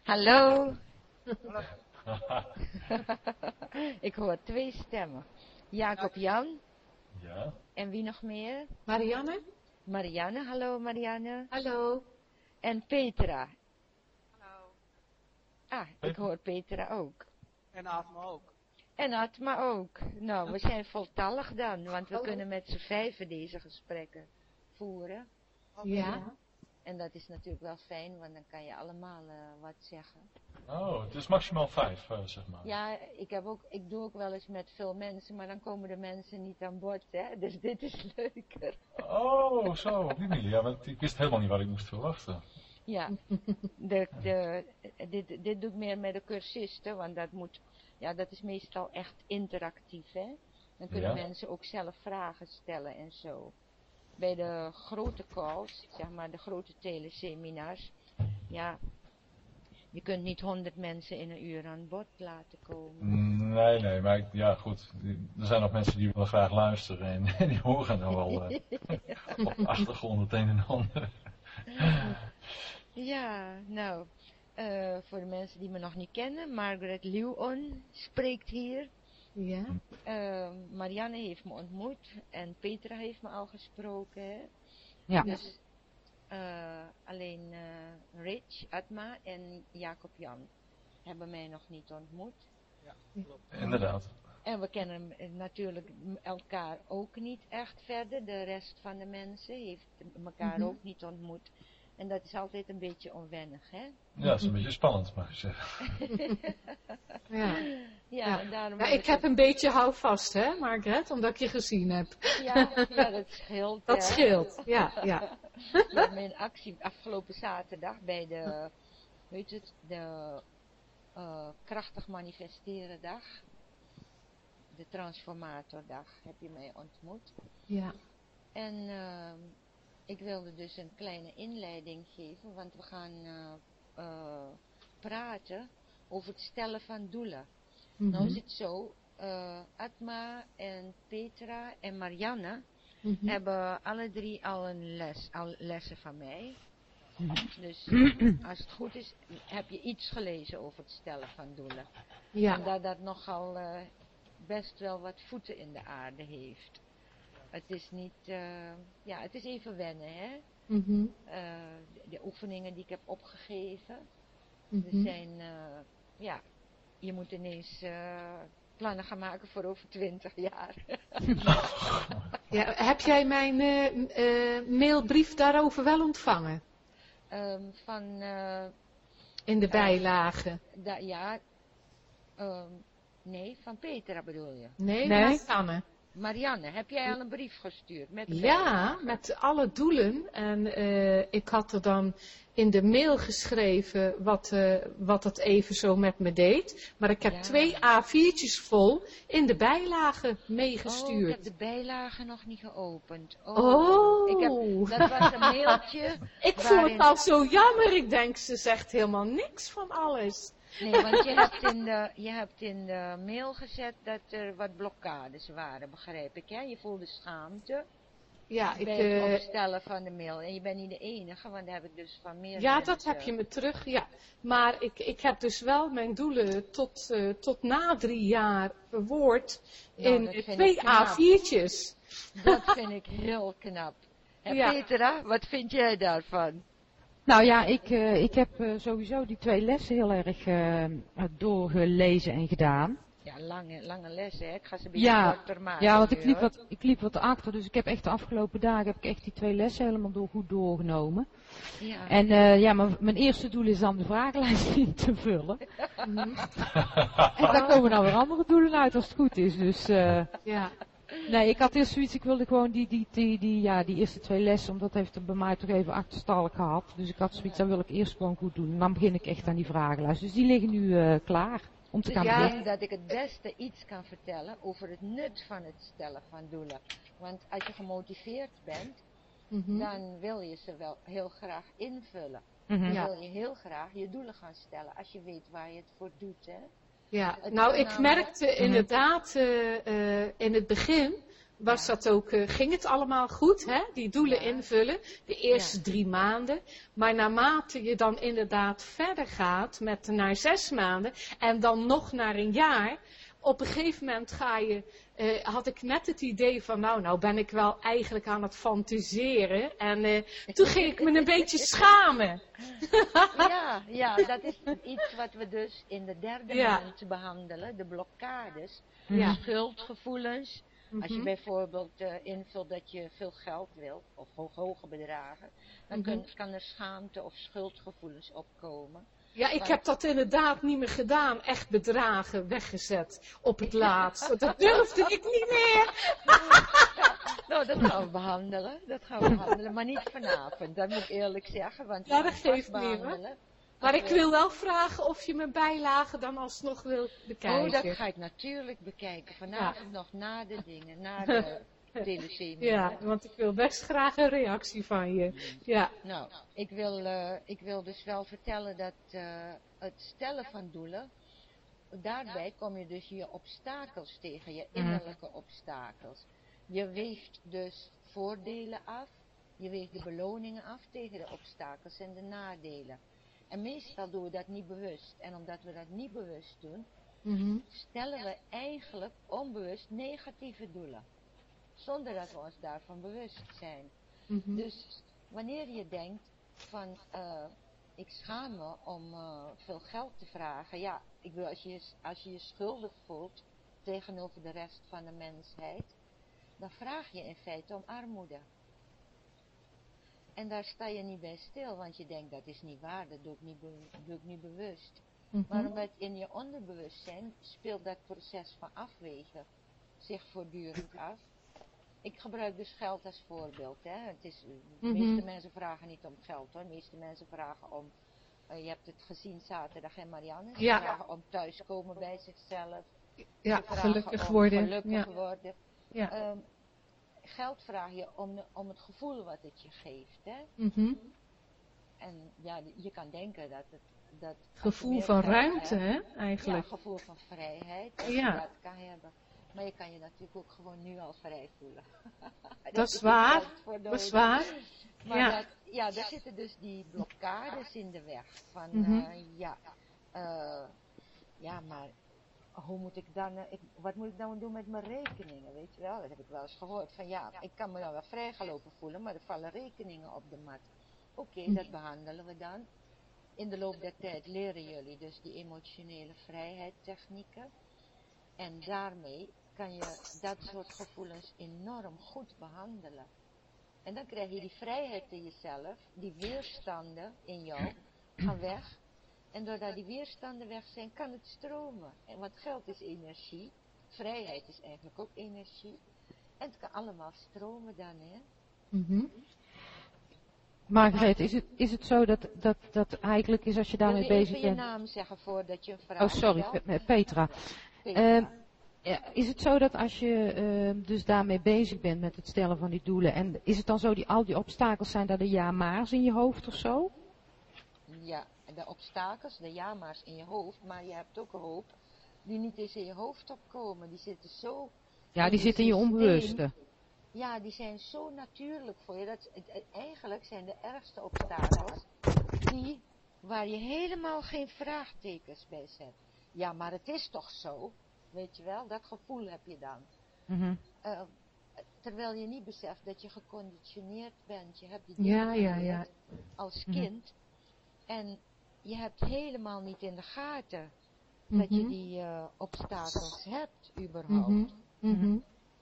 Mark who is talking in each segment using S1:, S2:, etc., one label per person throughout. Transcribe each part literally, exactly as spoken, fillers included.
S1: Hallo. Ik hoor twee stemmen. Jacob Jan.
S2: Ja.
S1: En wie nog meer?
S3: Marianne?
S1: Marianne, hallo Marianne.
S3: Hallo.
S1: En Petra.
S4: Hallo.
S1: Ah, ik hoor Petra ook.
S4: En Atma ook.
S1: En Atma ook. Nou, we zijn voltallig dan, want we
S3: Hallo.
S1: kunnen met z'n vijven deze gesprekken voeren.
S3: Ja.
S1: En dat is natuurlijk wel fijn, want dan kan je allemaal uh, wat zeggen.
S2: Oh, het is maximaal vijf, uh, zeg maar.
S1: Ja, ik, heb ook, ik doe ook wel eens met veel mensen, maar dan komen de mensen niet aan bod, hè. Dus dit is leuker.
S2: Oh, zo, op die manier. Ja, want ik wist helemaal niet wat ik moest verwachten.
S1: Ja, de, de, dit, dit doe ik meer met de cursisten, want dat moet, ja, dat is meestal echt interactief, hè. Dan kunnen
S2: Ja.
S1: mensen ook zelf vragen stellen en zo. Bij de grote calls, zeg maar de grote teleseminars, ja, je kunt niet honderd mensen in een uur aan bod laten komen.
S2: Nee, nee, maar ik, ja, goed. Er zijn nog mensen die willen graag luisteren en, en die horen dan wel uh, op de achtergrond het een en ander.
S1: Ja, nou, uh, voor de mensen die me nog niet kennen, Margaret Leeuwen spreekt hier.
S3: Ja.
S1: Uh, Marianne heeft me ontmoet en Petra heeft me al gesproken. Hè?
S3: Ja.
S1: Dus uh, alleen uh, Rich, Atma en Jacob Jan hebben mij nog niet ontmoet.
S4: Ja, klopt.
S2: Inderdaad.
S1: En we kennen natuurlijk elkaar ook niet echt verder. De rest van de mensen heeft elkaar
S3: Mm-hmm.
S1: ook niet ontmoet. En dat is altijd een beetje onwennig, hè?
S2: Ja, dat is een beetje spannend, mag je zeggen.
S3: Ja.
S1: Ja,
S3: Ja.
S1: en daarom
S3: Ja, ik heb een beetje houvast, hè, Margaret, omdat ik je gezien heb.
S1: Ja, ja, dat scheelt.
S3: Dat
S1: hè?
S3: scheelt, ja, ja.
S1: Ja, mijn actie afgelopen zaterdag bij de, weet het, de uh, krachtig manifesteren dag, de transformatordag, heb je mij ontmoet.
S3: Ja.
S1: En uh, ik wilde dus een kleine inleiding geven, want we gaan uh, uh, praten over het stellen van doelen.
S3: Mm-hmm.
S1: Nou is het zo, uh, Atma en Petra en Marianne
S3: Mm-hmm.
S1: hebben alle drie al een les, al lessen van mij.
S3: Mm-hmm.
S1: Dus als het goed is, heb je iets gelezen over het stellen van doelen.
S3: Ja.
S1: En dat dat nogal uh, best wel wat voeten in de aarde heeft. Het is niet, uh, ja, het is even wennen, hè.
S3: Mm-hmm.
S1: Uh, de, de oefeningen die ik heb opgegeven,
S3: Mm-hmm.
S1: er zijn, uh, ja, je moet ineens uh, plannen gaan maken voor over twintig jaar.
S3: Ja, heb jij mijn uh, uh, mailbrief daarover wel ontvangen?
S1: Um, van... Uh,
S3: in de bijlage.
S1: Uh, da, ja, um, nee, van Petra bedoel je?
S3: Nee, nee. Marianne.
S1: Marianne, heb jij al een brief gestuurd? Met
S3: ja, met alle doelen. En uh, ik had er dan in de mail geschreven wat, uh, wat het even zo met me deed. Maar ik heb ja. twee A viertjes vol in de bijlage meegestuurd.
S1: Oh, ik heb de bijlage nog niet geopend. Oh,
S3: oh.
S1: Ik heb, dat was een mailtje.
S3: Ik
S1: waarin...
S3: voel het al zo jammer. Ik denk, ze zegt helemaal niks van alles.
S1: Nee, want je hebt, in de, je hebt in de mail gezet dat er wat blokkades waren, begrijp ik, hè? Je voelde schaamte
S3: ja, ik,
S1: bij het
S3: uh,
S1: opstellen van de mail. En je bent niet de enige, want daar heb ik dus van meer
S3: Ja,
S1: mensen.
S3: dat heb je me terug, ja. Maar ik, ik heb dus wel mijn doelen tot, uh, tot na drie jaar verwoord nou, in twee A viertjes.
S1: Dat vind ik heel knap. En ja. Petra, wat vind jij daarvan?
S5: Nou ja, ik, uh, ik heb uh, sowieso die twee lessen heel erg uh, doorgelezen en gedaan.
S1: Ja, lange, lange lessen, hè? Ik ga ze een beetje
S5: ja,
S1: korter maken.
S5: Ja, want
S1: nu,
S5: ik liep,
S1: hoor.
S5: wat, ik liep wat achter, dus ik heb echt de afgelopen dagen heb ik echt die twee lessen helemaal door, goed doorgenomen.
S1: Ja.
S5: En uh, ja, maar mijn eerste doel is dan de vragenlijst in te vullen.
S3: Mm-hmm.
S5: En daar komen dan weer andere doelen uit als het goed is, dus... Uh,
S3: ja.
S5: Nee, ik had eerst zoiets, ik wilde gewoon die, die, die, die, ja, die eerste twee lessen, omdat heeft er bij mij toch even achterstallig gehad. Dus ik had zoiets, dat wil ik eerst gewoon goed doen. En dan begin ik echt aan die vragenlijst. Dus die liggen nu uh, klaar om te
S1: dus
S5: gaan
S1: ja,
S5: beginnen.
S1: Ik denk dat ik het beste iets kan vertellen over het nut van het stellen van doelen. Want als je gemotiveerd bent,
S3: mm-hmm.
S1: dan wil je ze wel heel graag invullen.
S5: Mm-hmm.
S1: Dan
S3: ja.
S1: wil je heel graag je doelen gaan stellen, als je weet waar je het voor doet, hè.
S3: Ja,
S1: Het
S3: nou
S1: kan
S3: ik
S1: namelijk-
S3: merkte inderdaad eh, eh, in het begin was
S1: Ja.
S3: dat ook, eh, ging het allemaal goed, hè? Die doelen
S1: Ja.
S3: invullen, de eerste
S1: Ja.
S3: drie maanden. Maar naarmate je dan inderdaad verder gaat met naar zes maanden en dan nog naar een jaar, op een gegeven moment ga je, eh, had ik net het idee van nou, nou ben ik wel eigenlijk aan het fantaseren. En eh, toen ging ik me een beetje schamen.
S1: Ja, ja, dat is iets wat we dus in de derde
S3: Ja.
S1: maand behandelen, de blokkades,
S3: Ja.
S1: de schuldgevoelens. Als je
S3: Mhm.
S1: bijvoorbeeld eh, invult dat je veel geld wilt, of ho- hoge bedragen, dan kun-
S3: Mhm.
S1: kan er schaamte of schuldgevoelens opkomen.
S3: Ja, ik heb dat inderdaad niet meer gedaan. Echt bedragen weggezet op het laatst. Dat durfde ik niet meer.
S1: Nou, dat gaan we behandelen, dat gaan we behandelen, maar niet vanavond, dat moet ik eerlijk zeggen, want we
S3: Ja, dat
S1: gaan
S3: geeft
S1: vast
S3: niet, hoor.
S1: behandelen.
S3: Maar
S1: Als
S3: ik
S1: we-
S3: wil wel vragen of je mijn bijlagen dan alsnog wil bekijken.
S1: Oh, dat ga ik natuurlijk bekijken, vanavond nog na de dingen, na de teleserie.
S3: Ja, want ik wil best graag een reactie van je. Ja.
S1: Nou, ik wil, eh, ik wil dus wel vertellen dat eh, het stellen van doelen, daarbij kom je dus je obstakels tegen, je innerlijke obstakels. Je weegt dus voordelen af, je weegt de beloningen af tegen de obstakels en de nadelen. En meestal doen we dat niet bewust. En omdat we dat niet bewust doen,
S3: Mhm.
S1: stellen we eigenlijk onbewust negatieve doelen. Zonder dat we ons daarvan bewust zijn.
S3: Mhm.
S1: Dus wanneer je denkt van, eh, ik schaam me om eh, veel geld te vragen. Ja, ik wil, als je, als je je schuldig voelt tegenover de rest van de mensheid, dan vraag je in feite om armoede. En daar sta je niet bij stil, want je denkt dat is niet waar, dat doe ik niet, be- doe ik niet bewust.
S3: Mhm.
S1: Maar omdat in je onderbewustzijn speelt dat proces van afwegen zich voortdurend af. Ik gebruik dus geld als voorbeeld. Hè. Het is, de
S3: Mhm.
S1: meeste mensen vragen niet om geld hoor. De meeste mensen vragen om, uh, je hebt het gezien zaterdag en Marianne, ze
S3: Ja.
S1: vragen om thuiskomen bij zichzelf.
S3: Ja,
S1: Ze vragen
S3: gelukkig
S1: om
S3: worden.
S1: gelukkig
S3: Ja.
S1: worden.
S3: Ja.
S1: Ehm, geld vraag je om, de- om het gevoel wat het je geeft. Hè.
S3: Mhm.
S1: En ja, je kan denken dat het... Dat als je
S3: Gevoel
S1: meer
S3: van
S1: geld
S3: ruimte,
S1: hebt,
S3: hè,
S1: ja,
S3: eigenlijk.
S1: gevoel van vrijheid. Als
S3: Ja.
S1: je dat kan hebben. Maar je kan je natuurlijk ook gewoon nu al vrij voelen. Daar
S3: Dat is
S1: het
S3: waar.
S1: geld voor
S3: Dat is
S1: nodig.
S3: waar.
S1: Maar
S3: Ja.
S1: dat, ja, daar zitten dus die blokkades in de weg. Van,
S3: Mhm.
S1: eh, ja, eh, ja, maar hoe moet ik dan, eh, ik, wat moet ik dan doen met mijn rekeningen, weet je wel? Dat heb ik wel eens gehoord. Van ja, ik kan me dan wel vrijgelopen voelen, maar er vallen rekeningen op de mat. Oké,
S3: Mhm.
S1: dat behandelen we dan. In de loop der tijd leren jullie dus die emotionele vrijheid technieken. En daarmee kan je dat soort gevoelens enorm goed behandelen. En dan krijg je die vrijheid in jezelf, die weerstanden in jou gaan weg. En doordat die weerstanden weg zijn, kan het stromen. En want geld is energie, vrijheid is eigenlijk ook energie. En het kan allemaal stromen dan, hè.
S3: Mhm.
S5: Margreet, is het, is het zo dat, dat, dat eigenlijk is als je
S1: Wil
S5: daarmee
S1: je
S5: bezig
S1: even je
S5: bent...
S1: naam zeggen voordat je een vraag
S5: Oh, sorry,
S1: stelt?
S5: Pe- Petra.
S1: Petra.
S5: Ehm, ja, is het zo dat als je ehm, dus daarmee bezig bent met het stellen van die doelen, en is het dan zo die al die obstakels zijn dat de ja-maars in je hoofd of zo?
S1: Ja, de obstakels, de ja-maars in je hoofd, maar je hebt ook een hoop die niet eens in je hoofd opkomen. Die zitten zo...
S5: Ja,
S1: in
S5: die
S1: je
S5: zit in je
S1: systeem.
S5: onbewuste.
S1: Ja, die zijn zo natuurlijk voor je. Dat, het- het- eigenlijk zijn de ergste obstakels die waar je helemaal geen vraagtekens bij zet. Ja, maar het is toch zo? Weet je wel, dat gevoel heb je dan.
S5: Mhm.
S1: Uh, terwijl je niet beseft dat je geconditioneerd bent. Je hebt die dingen
S3: Ja, ja,
S1: geleerd
S3: ja.
S1: als
S5: Mhm.
S1: kind. En je hebt helemaal niet in de gaten dat je
S3: Mhm.
S1: die uh, obstakels hebt, überhaupt.
S3: Mhm. Mhm.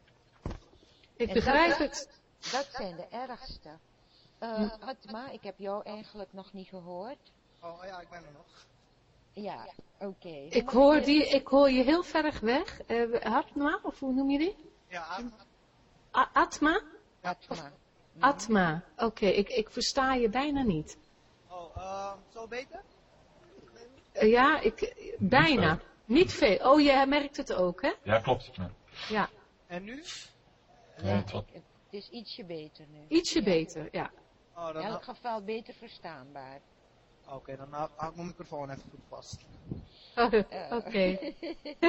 S3: Ik
S1: En
S3: begrijp
S1: dat-
S3: het.
S1: Dat zijn de ergste. Uh, Atma, ik heb jou eigenlijk nog niet gehoord.
S4: Oh ja, ik ben er nog.
S1: Ja, oké. Okay.
S3: Ik hoor, die, ik hoor je heel ver weg. Uh, Atma, of hoe noem je die?
S4: Ja, Atma.
S3: A- Atma?
S1: Atma.
S3: Atma. Oké, okay, ik, ik versta je bijna niet.
S4: Oh, uh, zo beter?
S3: Uh, ja, ik, bijna.
S2: Niet
S3: Niet veel. Oh, je merkt het ook, hè?
S2: Ja, klopt. Ja.
S3: Ja,
S4: En nu?
S2: Nee, het wat-
S1: Het is ietsje beter nu.
S3: ietsje
S1: Ja.
S3: beter, ja.
S4: Oh,
S1: In
S4: dan
S1: elk geval beter verstaanbaar.
S4: Oké, okay, dan hou hou ik mijn microfoon even goed vast.
S3: Oh, Oké. Okay.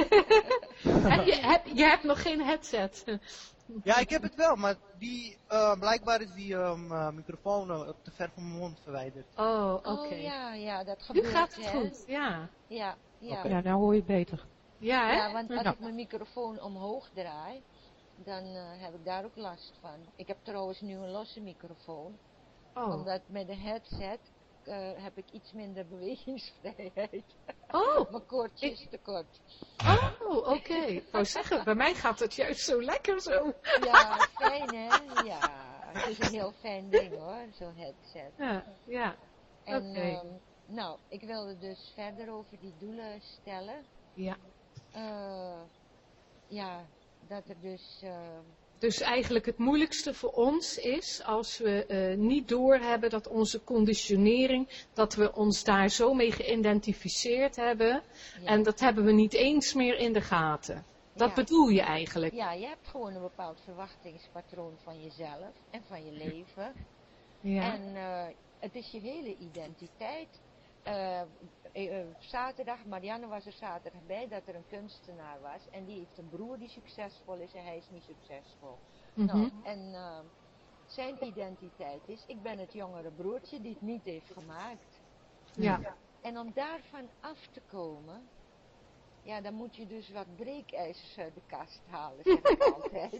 S3: heb je, heb, je hebt nog geen headset?
S4: Ja, ik heb het wel, maar die, uh, blijkbaar is die um, uh, microfoon uh, te ver van mijn mond verwijderd.
S3: Oh, oké.
S1: Okay. Oh ja, ja, dat gebeurt.
S3: Nu gaat het
S1: hè?
S3: goed, ja.
S1: Ja, ja.
S5: Okay. Ja, nou hoor je het beter.
S3: Ja, hè?
S1: Ja, want als
S5: ja.
S1: ik mijn microfoon omhoog draai, dan uh, heb ik daar ook last van. Ik heb trouwens nu een losse microfoon.
S3: Oh.
S1: Omdat met de headset uh, heb ik iets minder bewegingsvrijheid.
S3: Oh.
S1: Mijn koordje is te kort.
S3: Oh, oké. Okay. Ik wou zeggen, bij mij gaat het juist zo lekker zo.
S1: Ja, fijn hè? Ja, het is een heel fijn ding hoor, zo'n headset.
S3: Ja, ja.
S1: En
S3: okay.
S1: um, nou, ik wilde dus verder over die doelen stellen.
S3: Ja.
S1: Uh, ja, dat er dus... Uh,
S3: Dus eigenlijk het moeilijkste voor ons is als we uh, niet doorhebben dat onze conditionering, dat we ons daar zo mee geïdentificeerd hebben. Ja. En dat hebben we niet eens meer in de gaten. Dat ja. bedoel je eigenlijk?
S1: Ja, je hebt gewoon een bepaald verwachtingspatroon van jezelf en van je leven.
S3: Ja.
S1: En uh, het is je hele identiteit. Uh, uh, zaterdag, Marianne was er zaterdag bij, dat er een kunstenaar was. En die heeft een broer die succesvol is en hij is niet succesvol. Mm-hmm. Nou, en uh, zijn identiteit is, ik ben het jongere broertje die het niet heeft gemaakt.
S3: Ja.
S1: En om daarvan af te komen, ja, dan moet je dus wat breekijzers uit de kast halen, zeg ik altijd.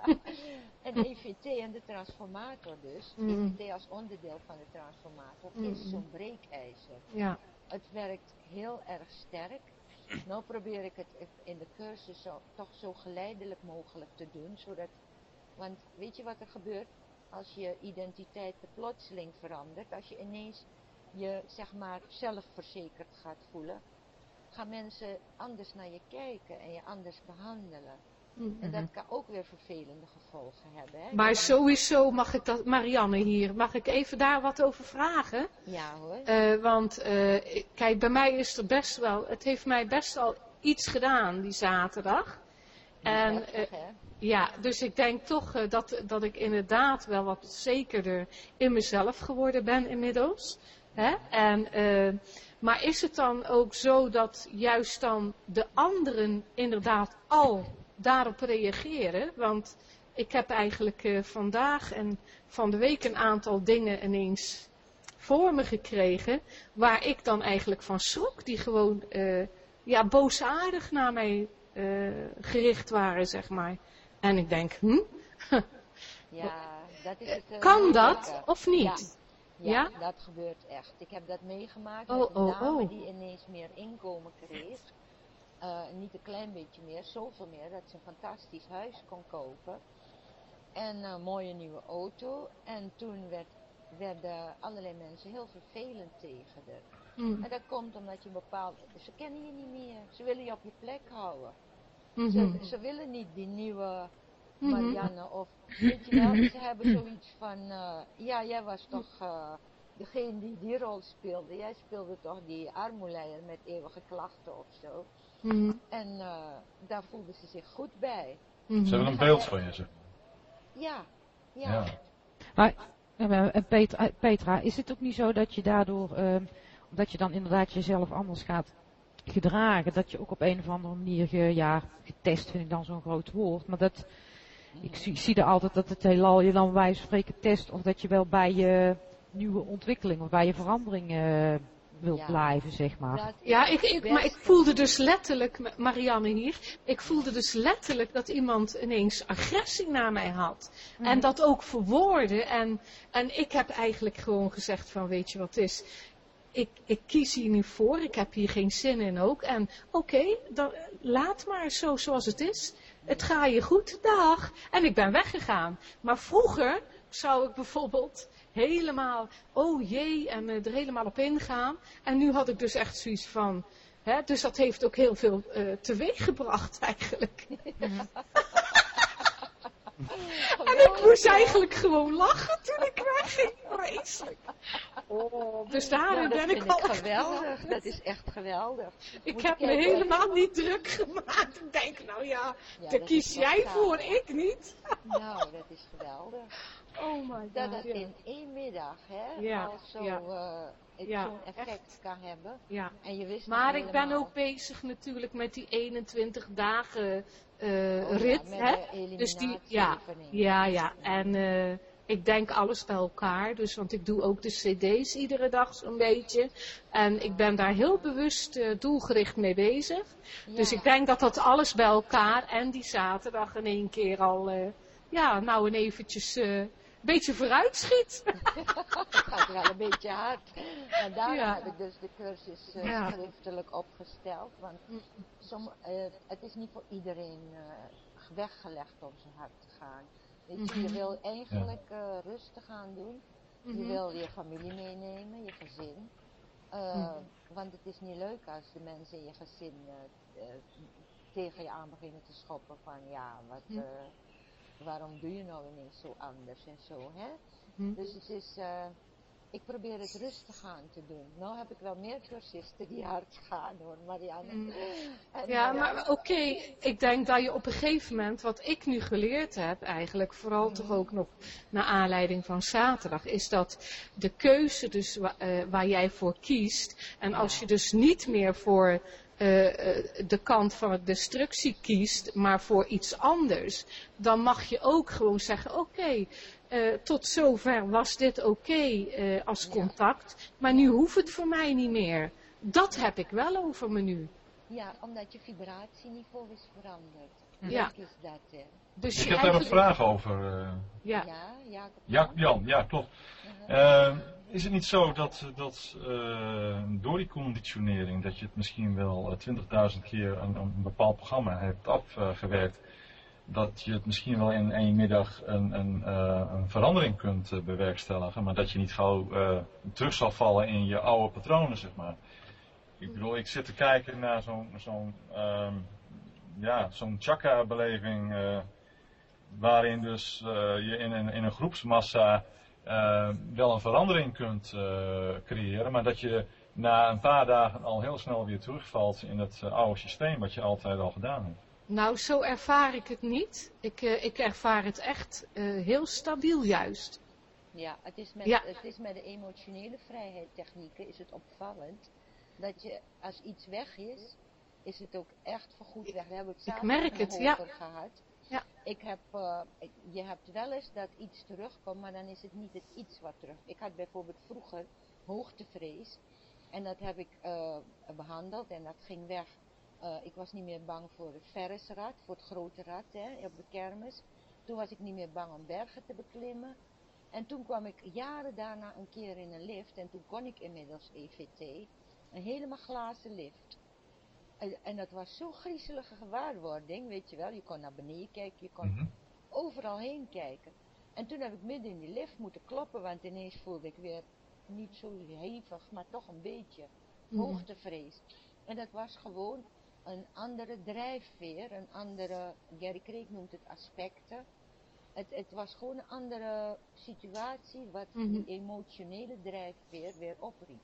S1: En E V T en de transformator dus, mm. E V T als onderdeel van de transformator, mm. is zo'n breekijzer.
S3: Ja.
S1: Het werkt heel erg sterk. Nou probeer ik het in de cursus zo, toch zo geleidelijk mogelijk te doen, zodat, want weet je wat er gebeurt als je identiteit plotseling verandert, als je ineens je, zeg maar, zelfverzekerd gaat voelen, gaan mensen anders naar je kijken en je anders behandelen. Mm-hmm. En dat kan ook weer vervelende gevolgen hebben. Hè?
S3: Maar sowieso mag ik dat, Marianne hier, mag ik even daar wat over vragen?
S1: Ja hoor.
S3: Uh, want uh, kijk, bij mij is er best wel, het heeft mij best wel iets gedaan die zaterdag. En
S1: heftig,
S3: uh, ja, dus ik denk toch uh, dat, dat ik inderdaad wel wat zekerder in mezelf geworden ben inmiddels. Hè? En, uh, maar is het dan ook zo dat juist dan de anderen inderdaad al daarop reageren? Want ik heb eigenlijk uh, vandaag en van de week een aantal dingen ineens voor me gekregen, waar ik dan eigenlijk van schrok, die gewoon uh, ja, boosaardig naar mij uh, gericht waren, zeg maar. En ik denk, hm?
S1: Ja, dat is het. Uh,
S3: kan dat lekker. Of niet?
S1: Ja, ja, ja, dat gebeurt echt. Ik heb dat meegemaakt
S3: oh,
S1: met een
S3: oh,
S1: dame
S3: oh.
S1: die ineens meer inkomen kreeg. Uh, niet een klein beetje meer, zoveel meer, dat ze een fantastisch huis kon kopen. En een mooie nieuwe auto. En toen werd, werden allerlei mensen heel vervelend tegen haar. Mm. En dat komt omdat je een bepaald... Ze kennen je niet meer. Ze willen je op je plek houden. Mm-hmm. Ze, ze willen niet die nieuwe Marianne mm-hmm. of... Weet je wel, ze hebben zoiets van... Uh, ja, jij was toch uh, degene die die rol speelde. Jij speelde toch die armoeleier met eeuwige klachten of zo. Mm-hmm. En uh, daar voelden ze zich goed bij.
S2: Mm-hmm. Ze hebben een beeld van je, zeg.
S1: Ja, ja. ja.
S5: Maar, Petra, Petra, is het ook niet zo dat je daardoor, uh, omdat je dan inderdaad jezelf anders gaat gedragen, dat je ook op een of andere manier, ge, ja, getest vind ik dan zo'n groot woord, maar dat, ik zie, zie er altijd dat het heelal je dan bij wijze van spreken test, of dat je wel bij je nieuwe ontwikkeling of bij je verandering uh, wilt ja. blijven, zeg maar.
S3: Ja, ik, ik, maar ik voelde dus letterlijk, Marianne hier, ik voelde dus letterlijk dat iemand ineens agressie naar mij had. Mm. En dat ook verwoordde. En, en ik heb eigenlijk gewoon gezegd van, weet je wat het is, ik, ik kies hier nu voor, ik heb hier geen zin in ook. En oké, okay, dan laat maar zo zoals het is. Het gaat je goed, dag. En ik ben weggegaan. Maar vroeger zou ik bijvoorbeeld helemaal, oh jee, en uh, er helemaal op ingaan. En nu had ik dus echt zoiets van, hè, dus dat heeft ook heel veel uh, teweeg gebracht eigenlijk. En ik moest eigenlijk gewoon lachen toen ik wegging, vreselijk. Oh, dus daarin
S1: ja,
S3: ben ik
S1: al...
S3: al
S1: geweldig, dat is echt geweldig.
S3: Ik
S1: Moet
S3: heb me
S1: kijken.
S3: helemaal niet druk gemaakt. Ik denk, nou ja, ja daar kies jij voor, ik niet.
S1: Nou, dat is geweldig.
S3: Oh my god.
S1: Dat het
S3: ja.
S1: in één middag, hè,
S3: ja,
S1: al zo,
S3: ja.
S1: uh, het
S3: ja,
S1: zo'n effect
S3: echt.
S1: kan hebben.
S3: Ja.
S1: En je wist
S3: Maar
S1: nog
S3: ik ben
S1: helemaal-
S3: ook bezig natuurlijk met die eenentwintig dagen eh,
S1: Oh ja,
S3: rit.
S1: met
S3: Hè?
S1: de
S3: Dus die, ja,
S1: eliminatie-oefening.
S3: ja, ja. En eh, ik denk alles bij elkaar. Dus, want ik doe ook de cd's iedere dag zo'n beetje. En ik ben daar heel bewust eh, doelgericht mee bezig. Dus
S1: Ja.
S3: ik denk dat dat alles bij elkaar en die zaterdag in één keer al, eh, ja, nou en eventjes eh, een beetje vooruitschiet.
S1: Het gaat wel een beetje hard. En daarom
S3: Ja.
S1: heb ik dus de cursus eh,
S3: Ja.
S1: schriftelijk opgesteld. Want som, eh, het is niet voor iedereen eh, weggelegd om zo hard te gaan. Weet je, je
S3: Mhm.
S1: wil eigenlijk eh, rustig aan doen. Je
S3: Mhm.
S1: wil je familie meenemen, je gezin. Eh,
S3: Mhm.
S1: Want het is niet leuk als de mensen in je gezin eh, eh, tegen je aan beginnen te schoppen van ja, wat,
S3: Mhm.
S1: eh, waarom doe je nou ineens zo anders en zo, hè?
S3: Mhm.
S1: Dus het is, eh, ik probeer het rustig aan te doen. Nou heb ik wel meer cursisten die hard gaan hoor, Marianne.
S3: Mm.
S1: En,
S3: Ja,
S1: eh,
S3: maar oké, ik denk dat je op een gegeven moment, wat ik nu geleerd heb eigenlijk, vooral toch ook nog naar aanleiding van zaterdag, is dat de keuze dus wa- eh, waar jij voor kiest, en als je dus niet meer voor eh, eh, de kant van de destructie kiest, maar voor iets anders, dan mag je ook gewoon zeggen, oké, eh, tot zover was dit oké eh, als
S1: Ja.
S3: contact, maar nu hoeft het voor mij niet meer. Dat heb ik wel over me nu.
S1: Ja, omdat je vibratieniveau is veranderd.
S3: Ja.
S1: Leuk is dat, hè?
S3: Dus
S2: Ik
S3: je
S2: heb daar een
S3: eigenlijk-
S2: vraag over. eh.
S3: Ja.
S1: Ja, Jacob.
S2: Ja, Jan, ja, klopt.
S1: Uh-huh.
S2: Eh, is het niet zo dat, dat eh, door die conditionering, dat je het misschien wel eh, twintigduizend keer een, een bepaald programma hebt afgewerkt, dat je het misschien wel in één middag een, een, eh, een verandering kunt eh, bewerkstelligen, maar dat je niet gauw eh, terug zal vallen in je oude patronen, zeg maar. Ik bedoel, ik zit te kijken naar zo'n zo'n ehm, ja, zo'n chakra-beleving, eh, waarin dus eh, je in een, in een groepsmassa eh, wel een verandering kunt eh, creëren, maar dat je na een paar dagen al heel snel weer terugvalt in het eh, oude systeem wat je altijd al gedaan hebt.
S3: Nou, zo ervaar ik het niet. Ik, eh, ik ervaar het echt eh, heel stabiel juist.
S1: Ja, het is, met,
S3: Ja.
S1: het is met de emotionele vrijheid technieken is het opvallend dat je als iets weg is, is het ook echt voorgoed weg. Daar hebben we het
S3: Ik
S1: zaterdag
S3: merk
S1: nog
S3: het, ja.
S1: over gehad.
S3: Ja.
S1: Ik heb, eh, ik- je hebt wel eens dat iets terugkomt, maar dan is het niet het iets wat terug. Ik had bijvoorbeeld vroeger hoogtevrees en dat heb ik eh, behandeld en dat ging weg. Eh, ik was niet meer bang voor het Ferrisrad, voor het grote rad hè, op de kermis. Toen was ik niet meer bang om bergen te beklimmen. En toen kwam ik jaren daarna een keer in een lift en toen kon ik inmiddels E V T, een helemaal glazen lift. En, en dat was zo'n griezelige gewaarwording, weet je wel. Je kon naar beneden kijken, je kon
S2: Mhm.
S1: overal heen kijken. En toen heb ik midden in die lift moeten kloppen, want ineens voelde ik weer niet zo hevig, maar toch een beetje
S3: Mhm.
S1: hoogtevrees. En dat was gewoon een andere drijfveer, een andere, Gary Craig noemt het aspecten. Het, het was gewoon een andere situatie wat
S3: Mhm.
S1: die emotionele drijfveer weer opriep.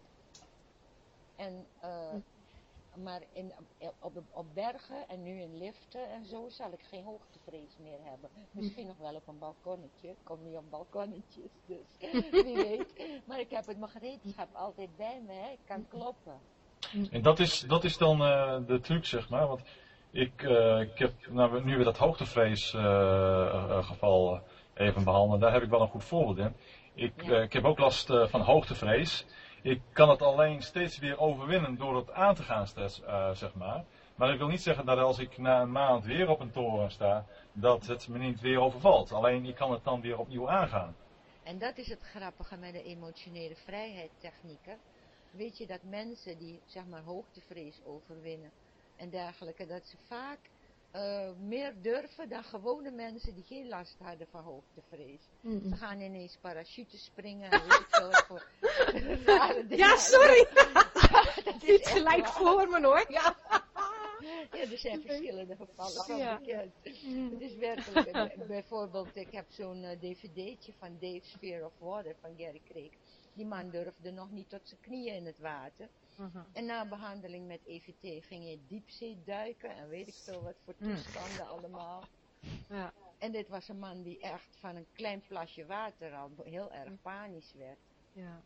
S1: En, eh, maar in, op, op, op bergen en nu in liften en zo zal ik geen hoogtevrees meer hebben. Misschien nog wel op een balkonnetje. Ik kom niet op balkonnetjes, dus wie weet. Maar ik heb het mijn gereedschap altijd bij me, hè. Ik kan kloppen.
S2: En dat is, dat is dan eh, de truc, zeg maar. Want ik, eh, ik heb, nou, nu we dat hoogtevrees eh, eh, geval eh, even behandelen, daar heb ik wel een goed voorbeeld in. Ik,
S1: Ja.
S2: eh, ik heb ook last eh, van hoogtevrees. Ik kan het alleen steeds weer overwinnen door het aan te gaan, steeds, eh, zeg maar. Maar dat wil niet zeggen dat als ik na een maand weer op een toren sta, dat het me niet weer overvalt. Alleen ik kan het dan weer opnieuw aangaan.
S1: En dat is het grappige met de emotionele vrijheid technieken. Weet je dat mensen die zeg maar hoogtevrees overwinnen en dergelijke, dat ze vaak uh, meer durven dan gewone mensen die geen last hadden van hoogtevrees.
S3: Mhm.
S1: Ze gaan ineens parachutes springen en weet ik veel wat voor rare dingen.
S3: Ja, sorry.
S1: Dat is
S3: Niet
S1: echt
S3: gelijk
S1: waar.
S3: voor me hoor. Ja.
S1: Ja, er zijn verschillende gevallen van
S3: Ja.
S1: bekend.
S3: Mhm.
S1: Het is werkelijk, eh, bijvoorbeeld, ik heb zo'n uh, dvd'tje van Dave Sphere of Water van Gary Craig. Die man durfde nog niet tot zijn knieën in het water.
S3: Mhm.
S1: En na behandeling met E V T ging hij diepzee duiken en weet ik veel wat voor toestanden allemaal.
S3: Ja.
S1: En dit was een man die echt van een klein plasje water al heel erg panisch werd.
S3: Ja.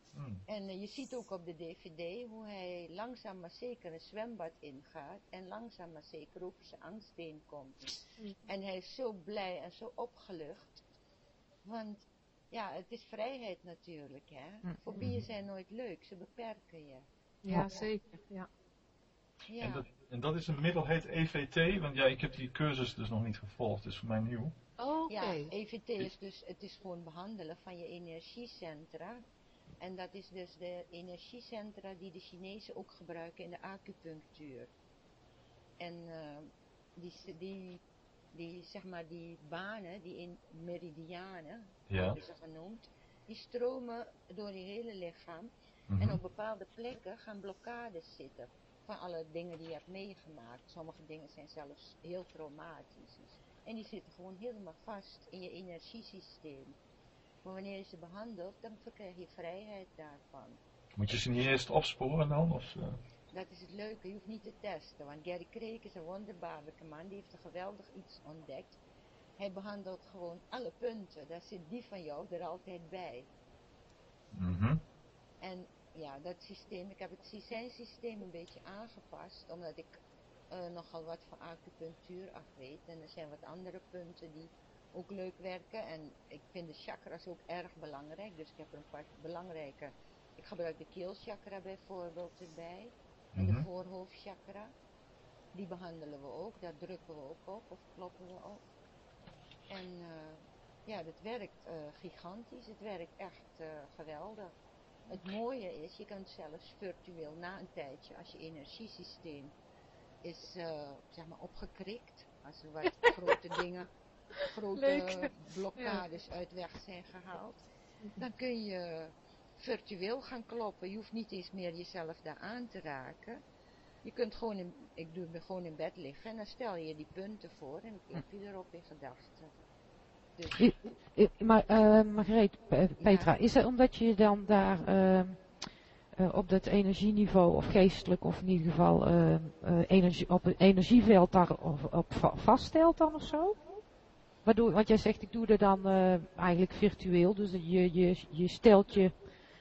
S2: Mm.
S1: En uh, je ziet ook op de dvd hoe hij langzaam maar zeker een zwembad ingaat. En langzaam maar zeker over zijn angst heen komt.
S3: Mm.
S1: En hij is zo blij en zo opgelucht. Want ja, het is vrijheid natuurlijk, hè.
S5: Mm.
S1: Fobieën zijn nooit leuk, ze beperken je.
S3: Ja, zeker. Ja.
S1: Ja.
S2: En, dat, en dat is een middel heet E V T, want ja, ik heb die cursus dus nog niet gevolgd, dus voor mij nieuw.
S3: Oké.
S1: Ja, E V T is dus, het is gewoon behandelen van je energiecentra. En dat is dus de energiecentra die de Chinezen ook gebruiken in de acupunctuur. En uh, die, die, die, zeg maar, die banen, die in meridianen,
S2: Ja.
S1: worden ze genoemd, die stromen door je hele lichaam.
S2: Mm-hmm.
S1: En op bepaalde plekken gaan blokkades zitten van alle dingen die je hebt meegemaakt. Sommige dingen zijn zelfs heel traumatisch. En die zitten gewoon helemaal vast in je energiesysteem. Maar wanneer je ze behandelt, dan verkrijg je vrijheid daarvan.
S2: Moet je ze niet eerst opsporen dan? Of, uh...
S1: Dat is het leuke, je hoeft niet te testen. Want Gary Craig is een wonderbaarlijke man, die heeft een geweldig iets ontdekt. Hij behandelt gewoon alle punten, daar zit die van jou er altijd bij.
S2: Mm-hmm.
S1: En ja, dat systeem, ik heb het zijn systeem een beetje aangepast, omdat ik uh, nogal wat van acupunctuur af weet. En er zijn wat andere punten die ook leuk werken. En ik vind de chakras ook erg belangrijk. Dus ik heb er een paar belangrijke. Ik gebruik de keelchakra bijvoorbeeld erbij. En de
S2: Mm-hmm.
S1: voorhoofdchakra. Die behandelen we ook. Daar drukken we ook op of kloppen we op. En uh, ja, dat werkt uh, gigantisch. Het werkt echt uh, geweldig. Het mooie is, je kunt zelfs virtueel na een tijdje, als je energiesysteem is uh, zeg maar opgekrikt, als er wat grote dingen, grote
S3: Leuk.
S1: blokkades
S3: Ja.
S1: uit weg zijn gehaald, dan kun je virtueel gaan kloppen. Je hoeft niet eens meer jezelf daar aan te raken. Je kunt gewoon, in, ik doe me gewoon in bed liggen en dan stel je die punten voor en dan klop je erop in gedachten. Dus.
S5: I, I, maar uh, Margreet, Petra, ja. Is het omdat je dan daar uh, uh, op dat energieniveau of geestelijk of in ieder geval uh, uh, energie, op het energieveld daar op, op vaststelt dan of zo? Waardoor, want jij zegt ik doe er dan uh, eigenlijk virtueel, dus je, je, je stelt je,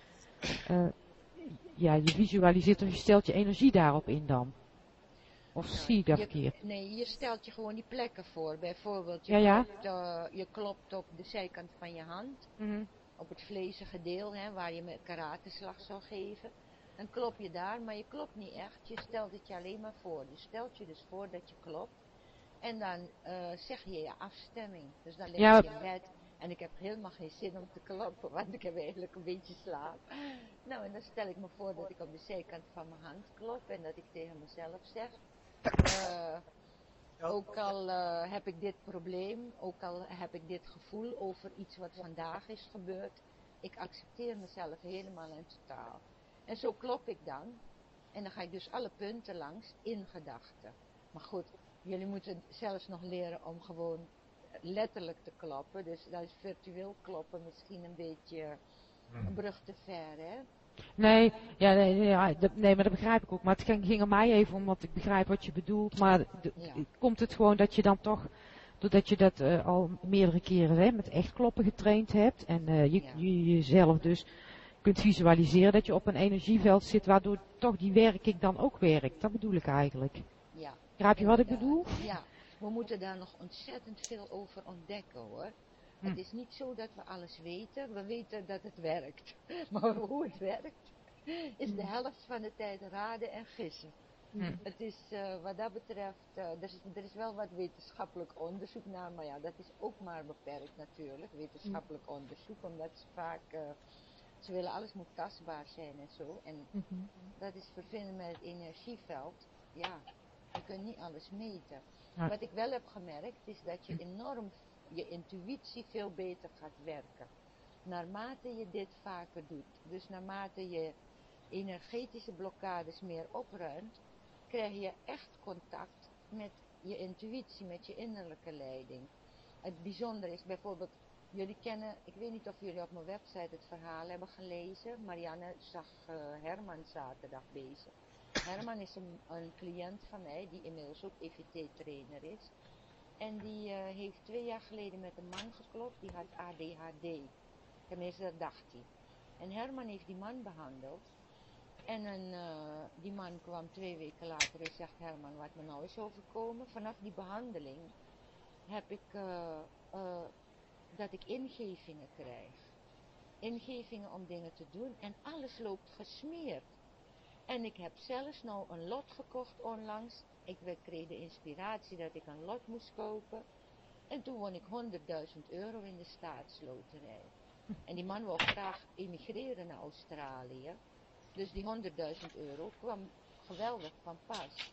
S5: uh, ja, je visualiseert of je stelt je energie daarop in dan. Of nou, zie ik dat
S1: je,
S5: verkeerd?
S1: Nee, je stelt je gewoon die plekken voor. Bijvoorbeeld, je,
S5: ja, ja.
S1: Klopt, uh, je klopt op de zijkant van je hand.
S5: Mm-hmm.
S1: Op het vlezige deel, hè, waar je met karateslag zou geven. Dan klop je daar, maar je klopt niet echt. Je stelt het je alleen maar voor. Je stelt je dus voor dat je klopt. En dan uh, zeg je je afstemming. Dus dan lig
S5: ja.
S1: je in bed. En ik heb helemaal geen zin om te kloppen, want ik heb eigenlijk een beetje slaap. Nou, en dan stel ik me voor dat ik op de zijkant van mijn hand klop. En dat ik tegen mezelf zeg... Uh, ook al uh, heb ik dit probleem, ook al heb ik dit gevoel over iets wat vandaag is gebeurd, ik accepteer mezelf helemaal en totaal. En zo klop ik dan, en dan ga ik dus alle punten langs in gedachten. Maar goed, jullie moeten zelfs nog leren om gewoon letterlijk te kloppen, dus dat is virtueel kloppen misschien een beetje een brug te ver, hè?
S5: Nee, ja, nee, nee, ja, dat, nee, maar dat begrijp ik ook. Maar het ging, ging er mij even om, want ik begrijp wat je bedoelt. Maar de,
S1: ja.
S5: komt het gewoon dat je dan toch, doordat je dat uh, al meerdere keren hè, met echt kloppen getraind hebt. En uh, je,
S1: ja.
S5: je jezelf dus kunt visualiseren dat je op een energieveld zit, waardoor toch die werking dan ook werkt. Dat bedoel ik eigenlijk.
S1: Ja.
S5: Begrijp je wat ik bedoel?
S1: Ja, we moeten daar nog ontzettend veel over ontdekken, hoor. Hm. Het is niet zo dat we alles weten. We weten dat het werkt. Maar hoe het werkt, is de helft van de tijd raden en gissen. Hm. Het is uh, wat dat betreft, uh, er, is, er is wel wat wetenschappelijk onderzoek naar, maar ja, dat is ook maar beperkt natuurlijk, wetenschappelijk hm. onderzoek, omdat ze vaak, uh, ze willen alles moet tastbaar zijn en zo. En mm-hmm. dat is vervelend met het energieveld. Ja, je kunt niet alles meten. Ja. Wat ik wel heb gemerkt, is dat je enorm je intuïtie veel beter gaat werken. Naarmate je dit vaker doet, dus naarmate je energetische blokkades meer opruimt, krijg je echt contact met je intuïtie, met je innerlijke leiding. Het bijzondere is bijvoorbeeld, jullie kennen, ik weet niet of jullie op mijn website het verhaal hebben gelezen, Marianne zag uh, Herman zaterdag bezig. Herman is een, een cliënt van mij, die inmiddels ook E V T-trainer is. En die uh, heeft twee jaar geleden met een man geklopt, die had A D H D. Tenminste, dat dacht hij. En Herman heeft die man behandeld. En een, uh, die man kwam twee weken later en zegt: Herman, wat me nou is overkomen. Vanaf die behandeling heb ik uh, uh, dat ik ingevingen krijg. Ingevingen om dingen te doen en alles loopt gesmeerd. En ik heb zelfs nou een lot gekocht onlangs. Ik kreeg de inspiratie dat ik een lot moest kopen. En toen won ik honderdduizend euro in de staatsloterij. En die man wou graag emigreren naar Australië. Dus die honderdduizend euro kwam geweldig van pas.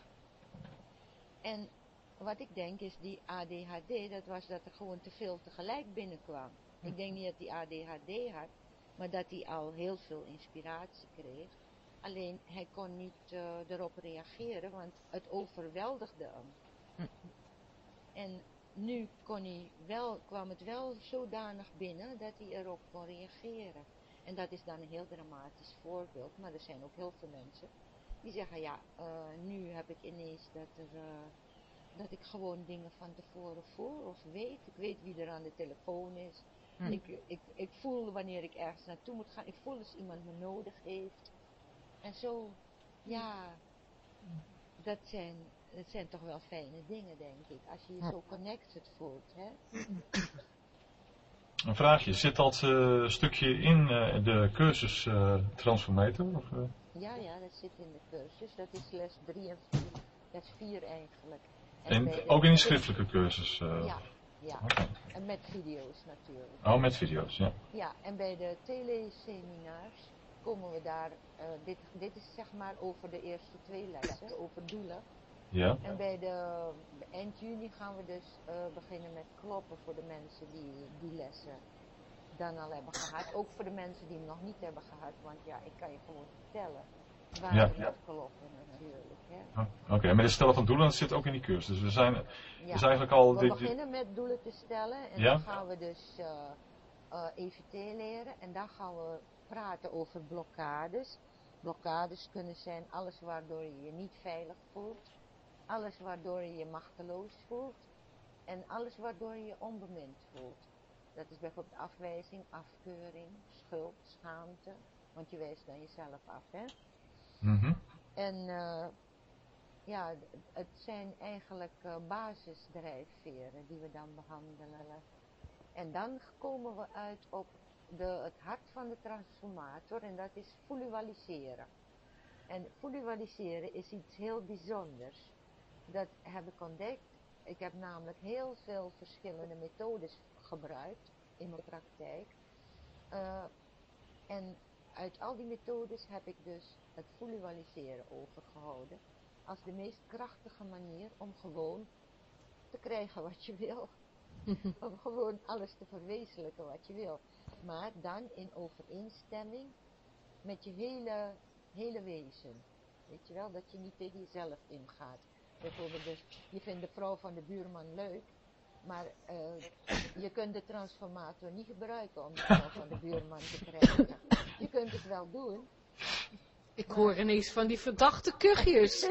S1: En wat ik denk is die A D H D, dat was dat er gewoon te veel tegelijk binnenkwam. Ik denk niet dat hij A D H D had, maar dat hij al heel veel inspiratie kreeg. Alleen hij kon niet uh, erop reageren, want het overweldigde hem. En nu kon hij wel, kwam het wel zodanig binnen dat hij erop kon reageren. En dat is dan een heel dramatisch voorbeeld, maar er zijn ook heel veel mensen die zeggen, ja, uh, nu heb ik ineens dat, er, uh, dat ik gewoon dingen van tevoren voel of weet. Ik weet wie er aan de telefoon is. Hm. Ik, ik, ik voel wanneer ik ergens naartoe moet gaan. Ik voel als iemand me nodig heeft. En zo, ja, dat zijn, dat zijn toch wel fijne dingen, denk ik. Als je je zo connected voelt, hè.
S2: Een vraagje, zit dat uh, stukje in uh, de cursus uh, Transformator? Of, uh?
S1: Ja, ja, dat zit in de cursus. Dat is les drie en vier. Les vier eigenlijk.
S2: En en ook in die schriftelijke cursus? Uh...
S1: Ja, ja.
S2: Okay.
S1: En met video's natuurlijk.
S2: Oh, met video's, ja.
S1: Ja, en bij de teleseminars komen we daar, uh, dit, dit is zeg maar over de eerste twee lessen, over doelen.
S2: Ja.
S1: En bij de eind juni gaan we dus uh, beginnen met kloppen voor de mensen die die lessen dan al hebben gehad. Ook voor de mensen die hem nog niet hebben gehad, want ja, ik kan je gewoon vertellen waar
S2: ja.
S1: je moet kloppen natuurlijk. Hè.
S2: Oh, Oké, okay. Maar de stellen van doelen, dat zit ook in die cursus. Dus we zijn
S1: ja.
S2: dus eigenlijk al...
S1: We
S2: dit,
S1: beginnen met doelen te stellen en
S2: ja?
S1: dan gaan we dus uh, uh, E V T leren en dan gaan we praten over blokkades. Blokkades kunnen zijn alles waardoor je je niet veilig voelt, alles waardoor je je machteloos voelt en alles waardoor je je onbemind voelt. Dat is bijvoorbeeld afwijzing, afkeuring, schuld, schaamte, want je wijst dan jezelf af, hè.
S2: Mm-hmm.
S1: En uh, ja, het zijn eigenlijk uh, basisdrijfveren die we dan behandelen. En dan komen we uit op de, het hart van de transformator en dat is flualiseren. En flualiseren is iets heel bijzonders. Dat heb ik ontdekt. Ik heb namelijk heel veel verschillende methodes gebruikt in mijn praktijk. Uh, en uit al die methodes heb ik dus het flualiseren overgehouden als de meest krachtige manier om gewoon te krijgen wat je wil. Om gewoon alles te verwezenlijken wat je wil. Maar dan in overeenstemming met je hele, hele wezen. Weet je wel, dat je niet tegen jezelf ingaat. Bijvoorbeeld, dus, je vindt de vrouw van de buurman leuk, maar uh, je kunt de transformator niet gebruiken om de vrouw van de buurman te krijgen. Je kunt het wel doen.
S3: Ik maar... hoor ineens van die verdachte kuchjes.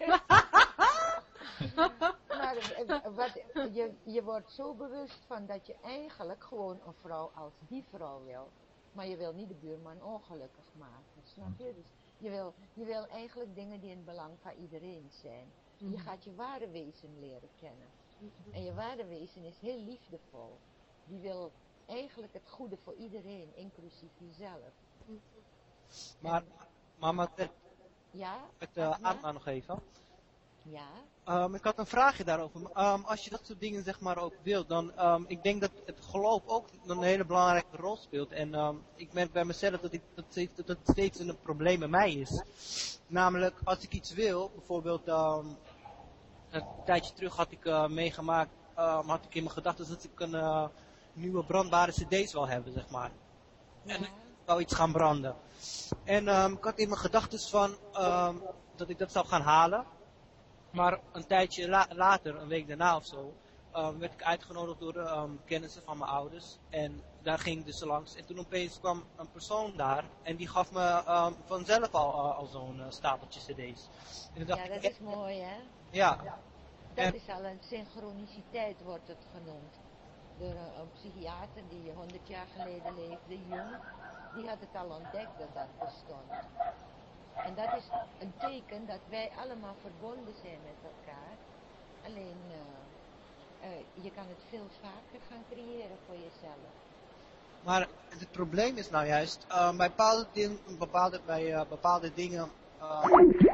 S1: Maar wat, je, je wordt zo bewust van dat je eigenlijk gewoon een vrouw als die vrouw wil. Maar je wil niet de buurman ongelukkig maken, snap je? Dus je wil, je wil eigenlijk dingen die in het belang van iedereen zijn. Je gaat je ware wezen leren kennen. En je ware wezen is heel liefdevol. Die wil eigenlijk het goede voor iedereen, inclusief jezelf.
S4: Maar, mama, het,
S1: ja?
S4: het uh, Anna nog even.
S1: Ja?
S4: Um, ik had een vraagje daarover. Um, als je dat soort dingen zeg maar ook wilt, dan um, ik denk dat het geloof ook een hele belangrijke rol speelt. En um, ik merk bij mezelf dat, ik, dat, dat het steeds een probleem bij mij is. Namelijk, als ik iets wil, bijvoorbeeld um, een tijdje terug had ik uh, meegemaakt, um, had ik in mijn gedachten dat ik een uh, nieuwe brandbare cd's wil hebben, zeg maar. Ja. En ik wou iets gaan branden. En um, ik had in mijn gedachten van um, dat ik dat zou gaan halen. Maar een tijdje la- later, een week daarna of zo, um, werd ik uitgenodigd door de um, kennissen van mijn ouders. En daar ging ik dus langs. En toen opeens kwam een persoon daar en die gaf me um, vanzelf al, uh, al zo'n uh, stapeltje cd's. En dacht
S1: ja, dat
S4: ik,
S1: is mooi, hè?
S4: Ja.
S1: ja. Dat
S4: en,
S1: is al een synchroniciteit, wordt het genoemd. Door een, een psychiater die honderd jaar geleden leefde, Jung. die had het al ontdekt dat dat bestond. En dat is een teken dat wij allemaal verbonden zijn met elkaar. Alleen, uh, uh, je kan het veel vaker gaan creëren voor jezelf.
S4: Maar het probleem is nou juist, uh, bij bepaalde, ding, bepaalde, bij, uh, bepaalde dingen uh,